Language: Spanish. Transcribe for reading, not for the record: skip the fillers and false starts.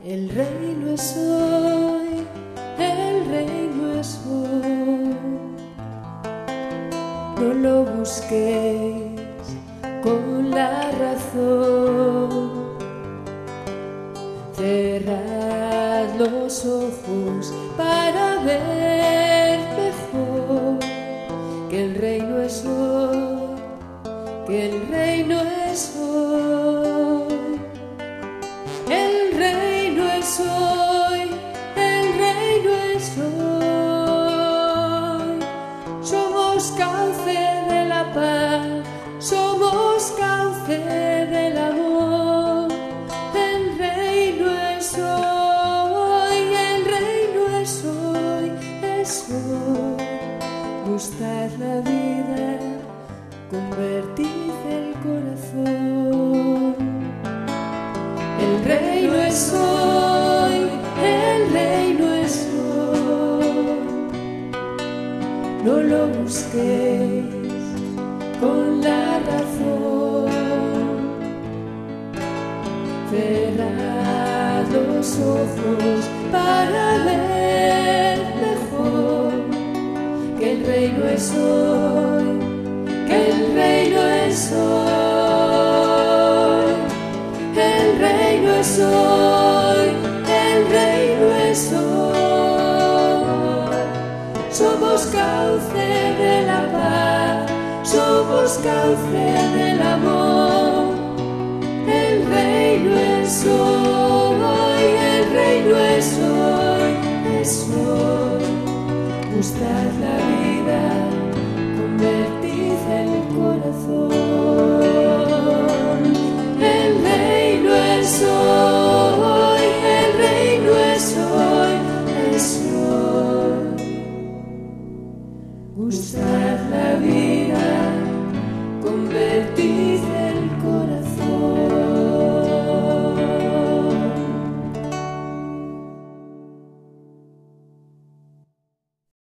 El reino es hoy, el reino es hoy. No lo busquéis con la razón. Cerrad los ojos para ver mejor que el reino es hoy, que el reino es hoy. El reino es hoy, el reino es hoy. Somos cauce de la paz, somos cauce del amor. El reino es hoy, el reino es hoy, es hoy. Gustad la vida, convertid el corazón. El reino es hoy, el reino es hoy. No lo busquéis con la razón. Cerrad los ojos para ver mejor que el reino es hoy, que el reino es hoy. El reino es hoy, el reino es hoy. Somos cauce de la paz, somos cauce del amor. El reino es hoy, el reino es hoy, es hoy. Gustad la vida,